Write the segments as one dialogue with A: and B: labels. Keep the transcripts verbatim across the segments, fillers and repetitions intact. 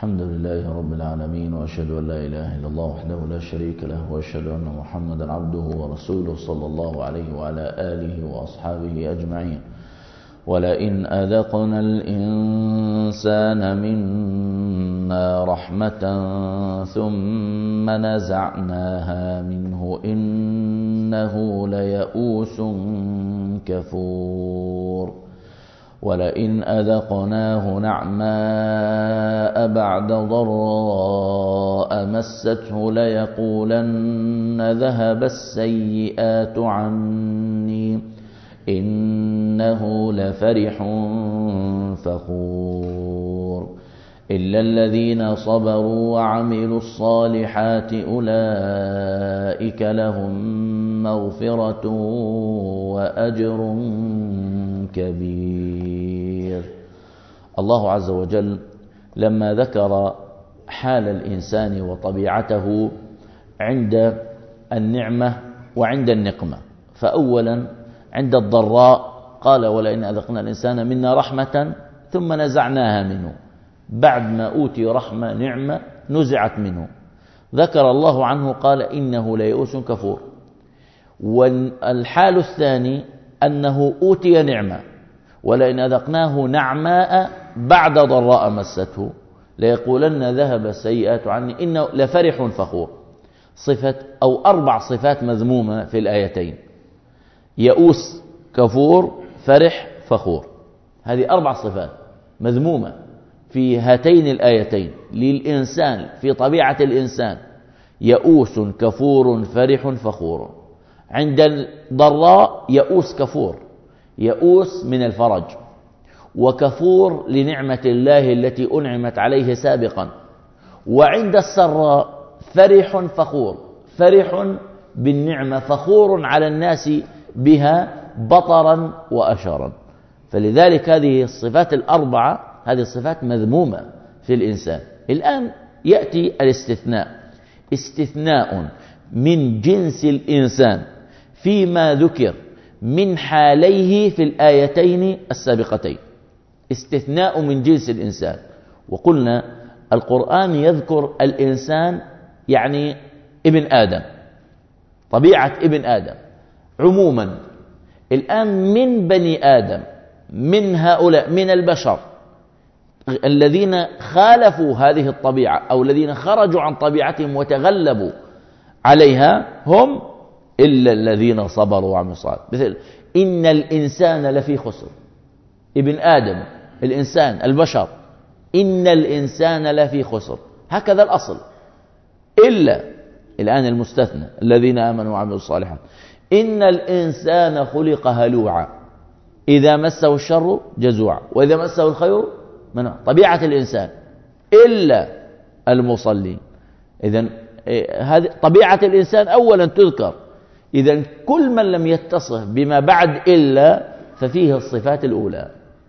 A: الحمد لله رب العالمين، وأشهد أن لا إله إلا الله وحده لا شريك له، وأشهد أن محمدا عبده ورسوله صلى الله عليه وعلى آله وأصحابه أجمعين. ولئن أذقنا الإنسان منا رحمة ثم نزعناها منه إنه ليئوس كفور. ولئن أذقناه نعماء بعد ضراء مسته ليقولن ذهب السيئات عني إنه لفرح فخور. إلا الذين صبروا وعملوا الصالحات أولئك لهم مغفرة وأجر كبير. الله عز وجل لما ذكر حال الإنسان وطبيعته عند النعمة وعند النقمة، فأولا عند الضراء قال ولئن أذقنا الإنسان منا رحمة ثم نزعناها منه، بعد ما أوتي رحمة نعمة نزعت منه، ذكر الله عنه قال إنه ليئوس كفور. والحال الثاني أنه أوتي نعمة، ولئن أذقناه نعماء بعد ضراء مسته ليقولن ذهب السيئات عني إنه لفرح فخور. صفة أو أربع صفات مذمومة في الآيتين: يئوس، كفور، فرح، فخور. هذه أربع صفات مذمومة في هاتين الآيتين للإنسان، في طبيعة الإنسان: يئوس، كفور، فرح، فخور. عند الضراء يئوس كفور، يئوس من الفرج، وكفور لنعمة الله التي أنعمت عليه سابقا. وعند السراء فرح فخور، فرح بالنعمة، فخور على الناس بها بطرا وأشرا. فلذلك هذه الصفات الأربعة هذه الصفات مذمومة في الإنسان. الآن يأتي الاستثناء، استثناء من جنس الإنسان فيما ذكر من حاليه في الآيتين السابقتين. استثناء من جنس الإنسان. وقلنا القرآن يذكر الإنسان يعني ابن آدم، طبيعة ابن آدم عموما. الآن من بني آدم، من هؤلاء من البشر الذين خالفوا هذه الطبيعة أو الذين خرجوا عن طبيعتهم وتغلبوا عليها، هم إلا الذين صبروا وعملوا الصالحات. مثل إن الإنسان لفي خسر، ابن آدم، الإنسان، البشر، إن الإنسان لفي خسر، هكذا الأصل. إلا الآن المستثنى الذين آمنوا وعملوا الصالحات. إن الإنسان خلق هلوعا إذا مسه الشر جزوعا وإذا مسه الخير منوعا، طبيعة الإنسان. إلا المصلين. إذن هذه طبيعة الإنسان أولا تذكر. إذن كل من لم يتصف بما بعد إلا ففيه الصفات الأولى: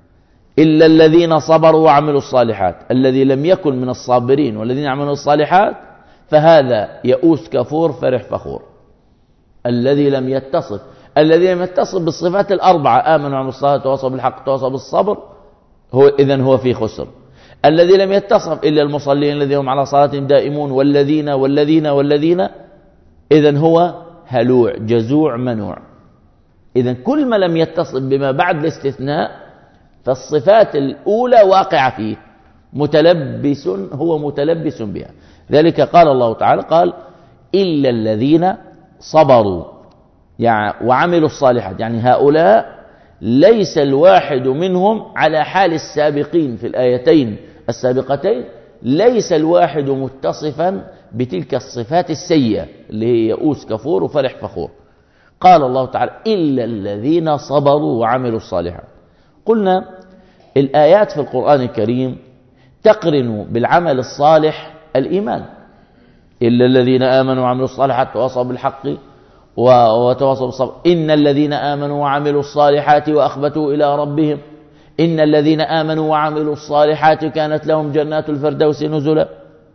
A: إلا الذين صبروا وعملوا الصالحات. الذي لم يكن من الصابرين والذين عملوا الصالحات فهذا يئوس، كفور، فرح، فخور. الذي لم يتصف الذي لم يتصف بالصفات الأربعة: آمنوا وعملوا الصالحات وتواصوا بالحق وتواصوا بالصبر، هو إذن هو في خسر. الذي لم يتصف إلا المصلين الذين هم على صلاتهم دائمون، والذين والذين والذين، إذن هو هلوع، جزوع، منوع. إذن كل ما لم يتصف بما بعد الاستثناء فالصفات الأولى واقعة فيه، متلبس، هو متلبس بها. ذلك قال الله تعالى قال إلا الذين صبروا يعني وعملوا الصالحات، يعني هؤلاء ليس الواحد منهم على حال السابقين في الآيتين السابقتين، ليس الواحد متصفا بتلك الصفات السيئة اللي هي يئوس، كفور، وفرح، فخور. قال الله تعالى إلا الذين صبروا وعملوا الصالحات. قلنا الآيات في القرآن الكريم تقرن بالعمل الصالح الإيمان: إلا الذين آمنوا وعملوا الصالحات وتواصوا بالحق وتواصوا بالصبر، إن الذين آمنوا وعملوا الصالحات وأخبتوا إلى ربهم، إن الذين آمنوا وعملوا الصالحات كانت لهم جنات الفردوس نزلا،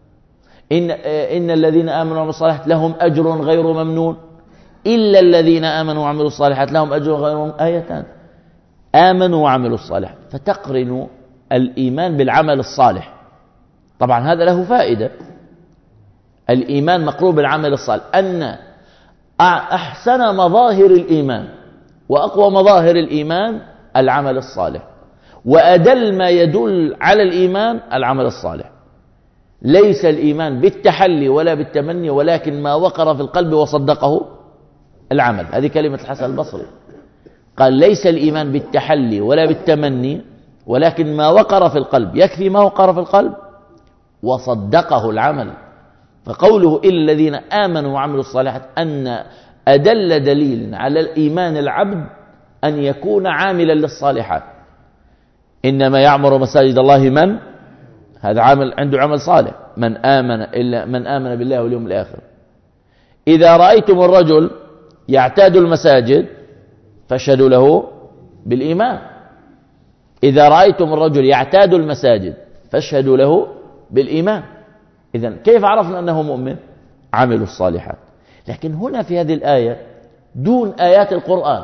A: إن, إن الذين آمنوا وعملوا الصالحات لهم أجر غير ممنون، إلا الذين آمنوا وعملوا الصالحات لهم أجر غير ممنون. آيتان: آمنوا وعملوا الصالحات، فتقرن الإيمان بالعمل الصالح. طبعا هذا له فائدة. الإيمان مقرون العمل الصالح، أن أحسن مظاهر الإيمان وأقوى مظاهر الإيمان العمل الصالح، وأدل ما يدل على الإيمان العمل الصالح. ليس الإيمان بالتحلي ولا بالتمني، ولكن ما وقر في القلب وصدقه العمل. هذه كلمة الحسن البصري، قال ليس الإيمان بالتحلي ولا بالتمني، ولكن ما وقر في القلب. يكفي ما وقر في القلب وصدقه العمل. فقوله إلا الذين آمنوا وعملوا الصالحات أن أدل دليل على الإيمان العبد أن يكون عاملا للصالحات. إنما يعمر مساجد الله من هذا عامل عنده عمل صالح، من آمن إلا من آمن بالله واليوم الآخر. إذا رأيتم الرجل يعتاد المساجد فاشهدوا له بالإيمان. إذا رأيتم الرجل يعتاد المساجد فاشهدوا له بالإيمان. إذن كيف عرفنا أنه مؤمن؟ عملوا الصالحات. لكن هنا في هذه الآية دون آيات القرآن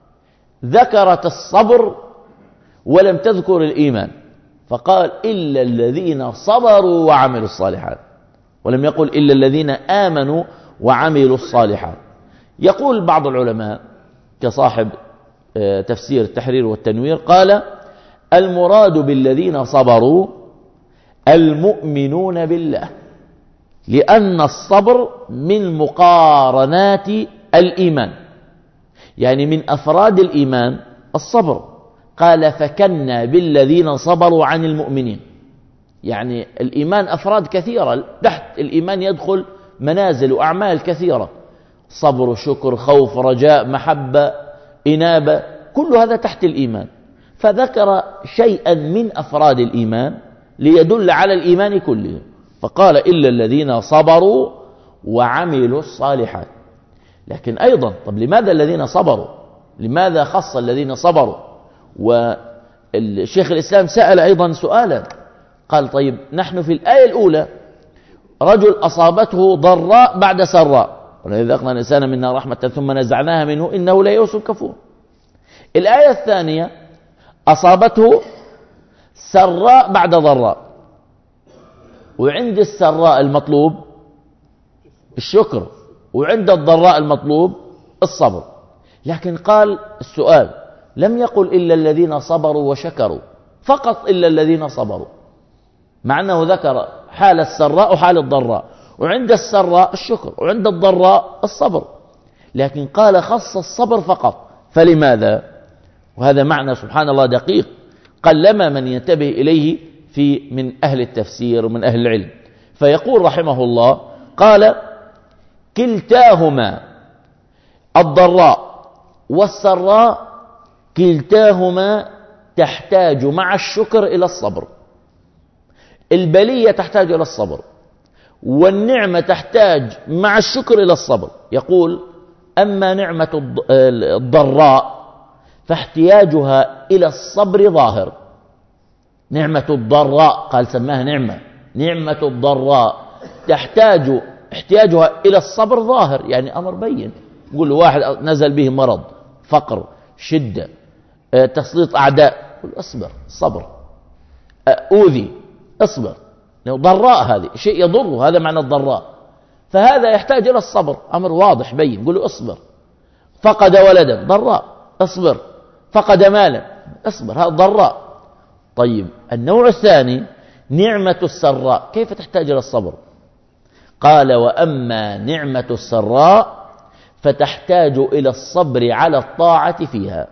A: ذكرت الصبر ولم تذكر الإيمان، فقال إلا الذين صبروا وعملوا الصالحات، ولم يقل إلا الذين آمنوا وعملوا الصالحات. يقول بعض العلماء كصاحب تفسير التحرير والتنوير، قال المراد بالذين صبروا المؤمنون بالله، لأن الصبر من مقارنات الإيمان، يعني من أفراد الإيمان الصبر. قال فكنا بالذين صبروا عن المؤمنين، يعني الإيمان أفراد كثيرة، تحت الإيمان يدخل منازل وأعمال كثيرة، صبر، شكر، خوف، رجاء، محبة، إنابة، كل هذا تحت الإيمان. فذكر شيئا من أفراد الإيمان ليدل على الإيمان كله، فقال إلا الذين صبروا وعملوا الصالحات. لكن أيضا طب لماذا الذين صبروا؟ لماذا خص الذين صبروا؟ والشيخ الإسلام سأل أيضا سؤالا، قال طيب نحن في الآية الأولى رجل أصابته ضراء بعد سراء، وإذا أذقنا الإنسان منا رحمة ثم نزعناها منه إنه ليئوس كفور. الآية الثانية أصابته سراء بعد ضراء، وعند السراء المطلوب الشكر، وعند الضراء المطلوب الصبر. لكن قال السؤال لم يقل إلا الذين صبروا وشكروا، فقط إلا الذين صبروا، مع أنه ذكر حال السراء وحال الضراء، وعند السراء الشكر وعند الضراء الصبر، لكن قال خص الصبر فقط. فلماذا؟ وهذا معنى سبحان الله دقيق قلما من ينتبه إليه في من أهل التفسير ومن أهل العلم. فيقول رحمه الله قال كلتاهما الضراء والسراء كلتاهما تحتاج مع الشكر إلى الصبر. البلية تحتاج إلى الصبر، والنعمة تحتاج مع الشكر إلى الصبر. يقول أما نعمة الضراء فاحتياجها إلى الصبر ظاهر. نعمة الضراء قال سماها نعمة، نعمة الضراء تحتاج احتياجها إلى الصبر ظاهر، يعني أمر بين. يقول واحد نزل به مرض، فقر، شدة، تسليط أعداء، يقول اصبر، صبر. أوذي، اصبر، ضراء هذه شيء يضره، هذا معنى الضراء. فهذا يحتاج إلى الصبر، أمر واضح بين، يقول اصبر. فقد ولدا، ضراء، اصبر. فقد مالا، اصبر، هذا ضراء. طيب النوع الثاني نعمة السراء كيف تحتاج إلى الصبر؟ قال وأما نعمة السراء فتحتاج إلى الصبر على الطاعة فيها،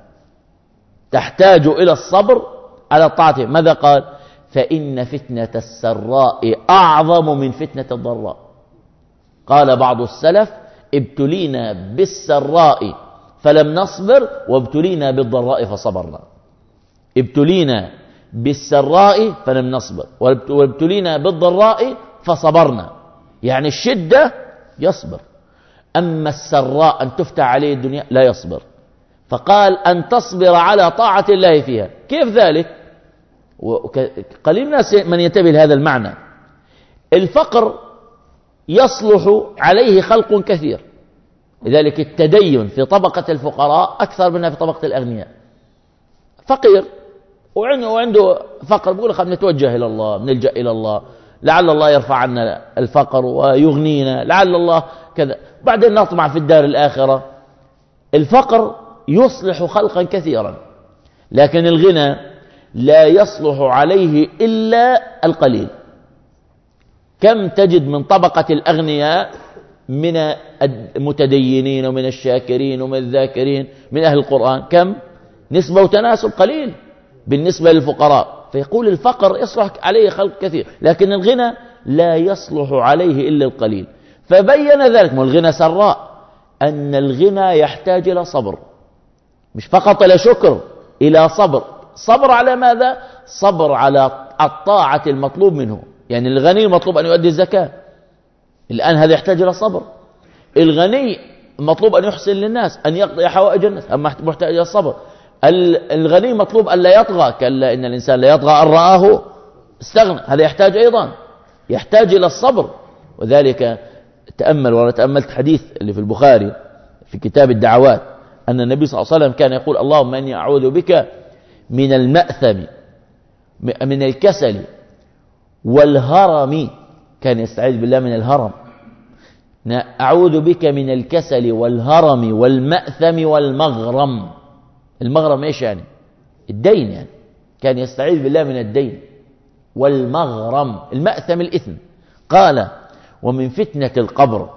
A: تحتاج إلى الصبر على الطاعة فيها. ماذا قال؟ فإن فتنة السراء أعظم من فتنة الضراء. قال بعض السلف ابتلينا بالسراء فلم نصبر وابتلينا بالضراء فصبرنا. ابتلينا بالسراء فلم نصبر وابتلينا بالضراء فصبرنا، يعني الشدة يصبر، أما السراء أن تفتح عليه الدنيا لا يصبر. فقال أن تصبر على طاعة الله فيها. كيف ذلك؟ قليل الناس من ينتبه لهذا المعنى. الفقر يصلح عليه خلق كثير، لذلك التدين في طبقة الفقراء أكثر منها في طبقة الأغنياء. فقير وعنده فقر بيقول خلينا نتوجه إلى الله، نلجأ إلى الله، لعل الله يرفع عنا الفقر ويغنينا، لعل الله كذا، بعدين نطمع في الدار الآخرة. الفقر يصلح خلقا كثيرا، لكن الغنى لا يصلح عليه إلا القليل. كم تجد من طبقة الأغنياء من المتدينين ومن الشاكرين ومن الذاكرين من أهل القرآن، كم نسبة وتناسب قليل بالنسبة للفقراء. فيقول الفقر يصلح عليه خلق كثير، لكن الغنى لا يصلح عليه إلا القليل. فبين ذلك من الغنى سراء أن الغنى يحتاج إلى صبر، مش فقط إلى شكر، إلى صبر. صبر على ماذا؟ صبر على الطاعة المطلوب منه. يعني الغني مطلوب أن يؤدي الزكاة، الآن هذا يحتاج إلى صبر. الغني مطلوب أن يحسن للناس، أن يقضي حوائج الناس، أما محتاج إلى الصبر. الغني مطلوب أن لا يطغى، كلا إن الإنسان لا يطغى أن رآه استغنى، هذا يحتاج أيضا يحتاج إلى الصبر. وذلك تأمل، وأنا تأملت حديث اللي في البخاري في كتاب الدعوات أن النبي صلى الله عليه وسلم كان يقول اللهم إني أعوذ بك من المأثم، من الكسل والهرم. كان يستعيذ بالله من الهرم. أعوذ بك من الكسل والهرم والمأثم والمغرم. المغرم إيش يعني؟ الدين يعني. كان يستعيذ بالله من الدين والمغرم. المأثم الإثم. قال ومن فتنة القبر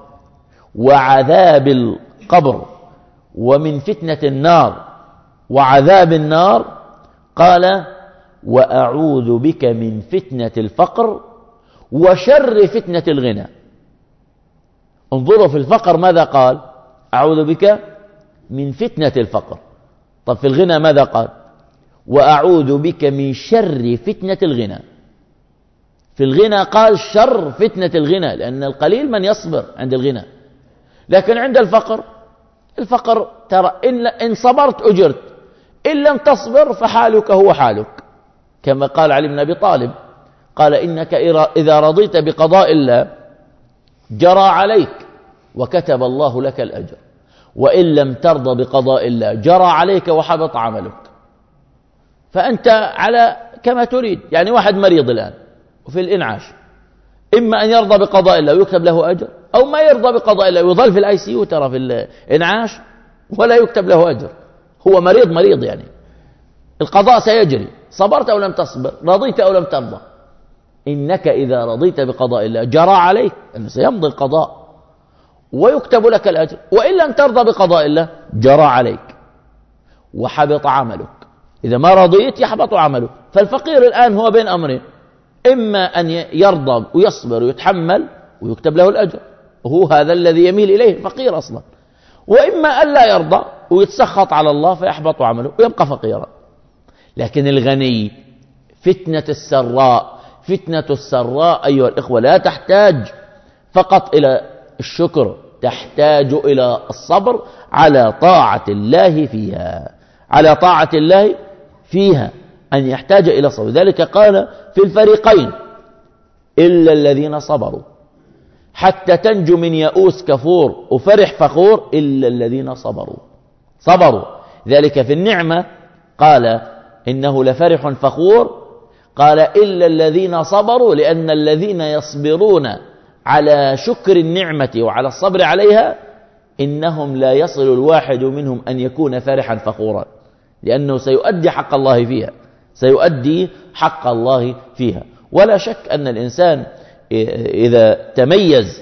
A: وعذاب القبر ومن فتنة النار وعذاب النار. قال وأعوذ بك من فتنة الفقر وشر فتنة الغنى. انظروا في الفقر ماذا قال؟ أعوذ بك من فتنة الفقر. طب في الغنى ماذا قال؟ وأعوذ بك من شر فتنة الغنى. في الغنى قال شر فتنة الغنى، لأن القليل من يصبر عند الغنى، لكن عند الفقر، الفقر ترى إن, إن صبرت أجرت، إن لم تصبر فحالك هو حالك، كما قال علي بن أبي طالب، قال إنك إذا رضيت بقضاء الله جرى عليك وكتب الله لك الأجر، وإن لم ترضى بقضاء الله جرى عليك وحبط عملك. فأنت على كما تريد. يعني واحد مريض الآن وفي الإنعاش، إما أن يرضى بقضاء الله ويكتب له أجر، أو ما يرضى بقضاء الله ويظل في الآي سي يو ترى في الإنعاش ولا يكتب له أجر. هو مريض مريض يعني. القضاء سيجري، صبرت أو لم تصبر، رضيت أو لم ترضى. إنك إذا رضيت بقضاء الله جرى عليك أنه سيمضي القضاء ويكتب لك الأجر، وإن لم ترضى بقضاء الله جرى عليك وحبط عملك. إذا ما رضيت يحبط عملك. فالفقير الآن هو بين أمرين، إما أن يرضى ويصبر ويتحمل ويكتب له الأجر، وهو هذا الذي يميل إليه الفقير أصلا، وإما أن لا يرضى ويتسخط على الله فيحبط عمله ويبقى فقيرا. لكن الغني فتنة السراء، فتنة السراء أيها الإخوة لا تحتاج فقط إلى الشكر، تحتاج إلى الصبر على طاعة الله فيها، على طاعة الله فيها، أن يحتاج إلى صبر. ذلك قال في الفريقين إلا الذين صبروا حتى تنجو من يئوس كفور وفرح فخور، إلا الذين صبروا صبروا. ذلك في النعمة قال إنه لفرح فخور، قال إلا الذين صبروا، لأن الذين يصبرون على شكر النعمة وعلى الصبر عليها إنهم لا يصل الواحد منهم أن يكون فرحا فخورا، لأنه سيؤدي حق الله فيها، سيؤدي حق الله فيها. ولا شك أن الإنسان إذا تميز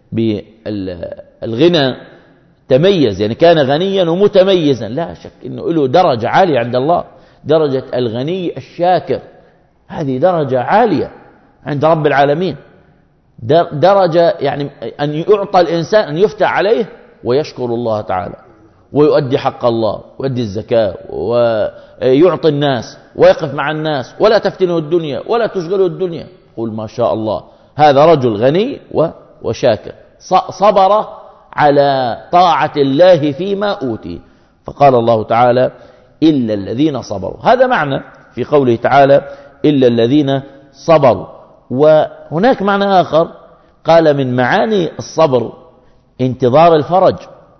A: بالغنى، تميز يعني كان غنيا ومتميزا، لا شك أنه له درجة عالية عند الله، درجة الغني الشاكر. هذه درجة عالية عند رب العالمين، درجة يعني أن يعطى الإنسان أن يفتح عليه ويشكر الله تعالى ويؤدي حق الله ويؤدي الزكاة ويعطي الناس ويقف مع الناس ولا تفتنه الدنيا ولا تشغله الدنيا. قل ما شاء الله، هذا رجل غني وشاكر صبر على طاعة الله فيما أوتي. فقال الله تعالى إلا الذين صبروا. هذا معنى في قوله تعالى إلا الذين صبروا. وهناك معنى آخر قال من معاني الصبر انتظار الفرج.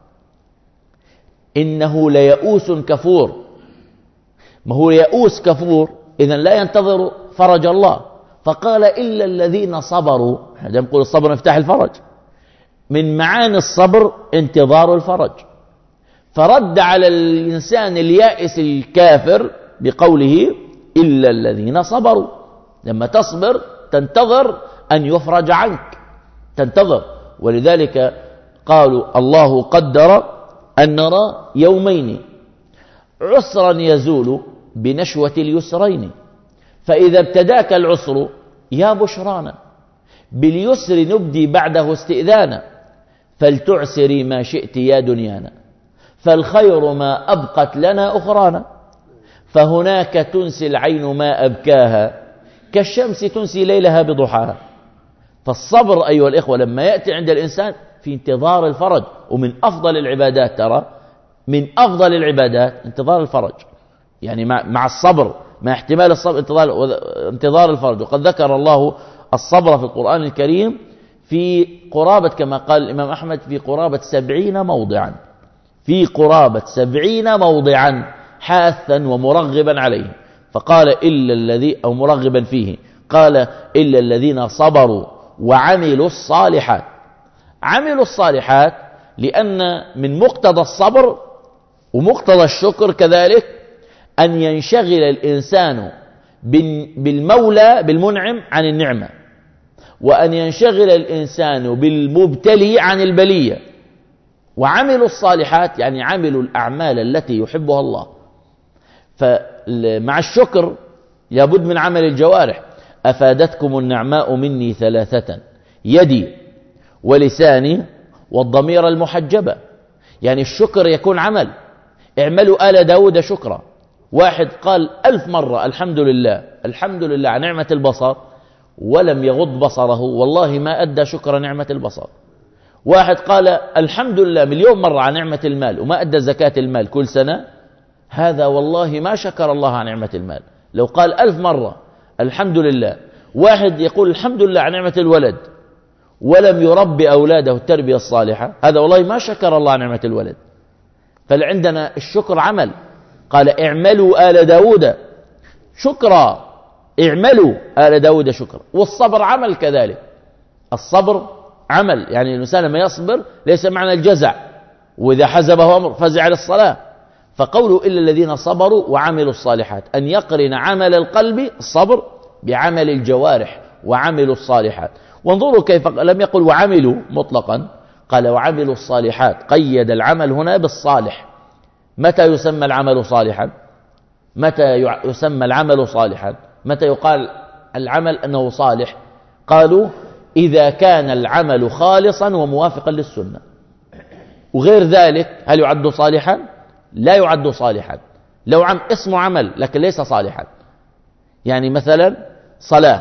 A: إنه ليئوس كفور. ما هو يئوس كفور إذن لا ينتظر فرج الله، فقال إلا الذين صبروا. احنا نقول الصبر مفتاح الفرج، من معاني الصبر انتظار الفرج، فرد على الإنسان اليائس الكافر بقوله إلا الذين صبروا. لما تصبر تنتظر أن يفرج عنك، تنتظر. ولذلك قالوا الله قدر أن نرى يومين عسرا يزول بنشوة اليسرين، فإذا ابتداك العسر يا بشرانا باليسر نبدي بعده استئذانا، فلتعسري ما شئت يا دنيانا، فالخير ما أبقت لنا أخرانا، فهناك تنسي العين ما أبكاها كالشمس تنسي ليلها بضحاها. فالصبر أيها الإخوة لما يأتي عند الإنسان في انتظار الفرج، ومن أفضل العبادات، ترى من أفضل العبادات انتظار الفرج، يعني مع, مع الصبر، مع احتمال الصبر انتظار, انتظار الفرج. وقد ذكر الله الصبر في القرآن الكريم في قرابة، كما قال الإمام أحمد، في قرابة سبعين موضعا، في قرابة سبعين موضعا حاثا ومرغبا عليه. فقال إلا الذي أو مرغبا فيه، قال إلا الذين صبروا وعملوا الصالحات. عملوا الصالحات لأن من مقتضى الصبر ومقتضى الشكر كذلك أن ينشغل الإنسان بالمولى بالمنعم عن النعمة، وأن ينشغل الإنسان بالمبتلي عن البلية. وعملوا الصالحات يعني عملوا الأعمال التي يحبها الله. فمع الشكر لابد من عمل الجوارح. أفادتكم النعماء مني ثلاثة، يدي ولساني والضمير المحجبة. يعني الشكر يكون عمل. اعملوا آل داود شكرا. واحد قال ألف مرة الحمد لله الحمد لله عن نعمة البصر ولم يغض بصره، والله ما أدى شكر نعمة البصر. واحد قال الحمد لله مليون مرة عن نعمة المال وما أدى زكاة المال كل سنة، هذا والله ما شكر الله عن نعمة المال. لو قال ألف مرة الحمد لله. واحد يقول الحمد لله عن نعمة الولد ولم يربي أولاده التربية الصالحة، هذا والله ما شكر الله عن نعمة الولد. فلعندنا الشكر عمل. قال اعملوا آل داود شكرا، اعملوا آل داود شكرا. والصبر عمل كذلك، الصبر عمل. يعني الإنسان لما يصبر ليس معنى الجزع، وإذا حزبه أمر فزع للصلاة. فقولوا إلا الذين صبروا وعملوا الصالحات، أن يقرن عمل القلب الصبر بعمل الجوارح وعملوا الصالحات. وانظروا كيف لم يقل وعملوا مطلقا، قال وعملوا الصالحات، قيد العمل هنا بالصالح. متى يسمى العمل صالحا؟ متى يسمى العمل صالحا؟ متى يقال العمل أنه صالح؟ قالوا إذا كان العمل خالصا وموافقا للسنة، وغير ذلك هل يعد صالحا؟ لا يعد صالحا. لو عم اسمه عمل لكن ليس صالحا. يعني مثلا صلاة،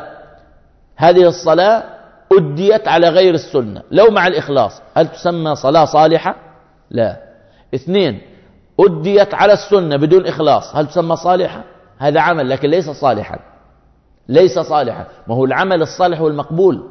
A: هذه الصلاة أديت على غير السنة لو مع الإخلاص، هل تسمى صلاة صالحة؟ لا. اثنين، أديت على السنة بدون إخلاص، هل تسمى صالحة؟ هذا عمل لكن ليس صالحا، ليس صالحا. ما هو العمل الصالح والمقبول،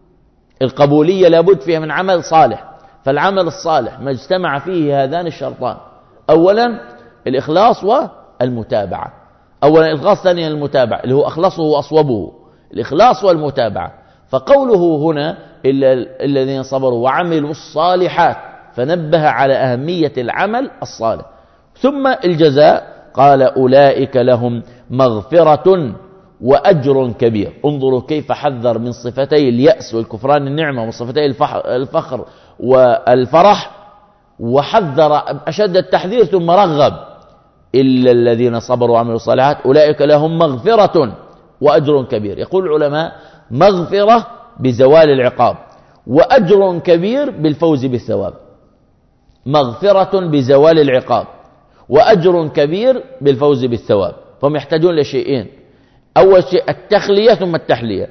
A: القبولية لابد فيها من عمل صالح. فالعمل الصالح ما اجتمع فيه هذان الشرطان، أولا الإخلاص والمتابعة. أولا الإخلاص، ثانيا المتابعة اللي هو أخلصه وأصوبه، الإخلاص والمتابعة. فقوله هنا إلا الذين صبروا وعملوا الصالحات، فنبه على أهمية العمل الصالح. ثم الجزاء، قال أولئك لهم مغفرة وأجر كبير. انظروا كيف حذر من صفتي اليأس والكفران النعمة وصفتي الفخر والفرح، وحذر أشد التحذير ثم رغب. إلا الذين صبروا وعملوا الصالحات أولئك لهم مغفرة وأجر كبير. يقول العلماء مغفرة بزوال العقاب، وأجر كبير بالفوز بالثواب. مغفرة بزوال العقاب، وأجر كبير بالفوز بالثواب. فهم يحتاجون لشيئين، أول شيء التخلية ثم التحلية.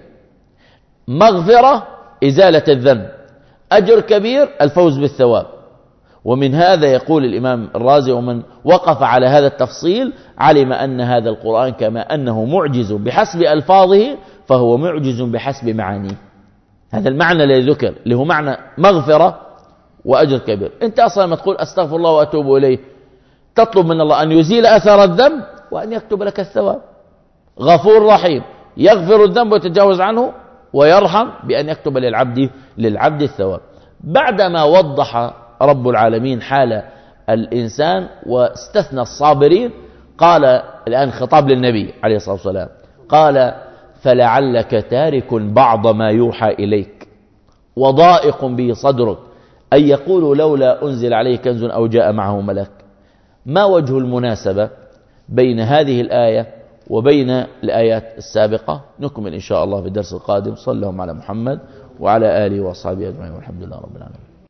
A: مغفرة إزالة الذنب، أجر كبير الفوز بالثواب. ومن هذا يقول الإمام الرازي ومن وقف على هذا التفصيل علم أن هذا القرآن كما أنه معجز بحسب ألفاظه فهو معجز بحسب معانيه. هذا المعنى الذي ذكر اللي هو معنى مغفرة وأجر كبير. أنت أصلا ما تقول أستغفر الله وأتوب إليه، تطلب من الله أن يزيل أثر الذنب وأن يكتب لك الثواب. غفور رحيم، يغفر الذنب ويتجاوز عنه، ويرحم بأن يكتب للعبد للعبد الثواب. بعدما وضح رب العالمين حال الإنسان واستثنى الصابرين، قال الآن خطاب للنبي عليه الصلاة والسلام، قال فلعلك تارك بعض ما يوحى إليك وضائق به صدرك أن يقول لولا أنزل عليه كنز أو جاء معه ملك. ما وجه المناسبة بين هذه الآية وبين الآيات السابقة؟ نكمل إن شاء الله في الدرس القادم. صلى الله على محمد وعلى آله وأصحابه أجمعين والحمد لله رب العالمين.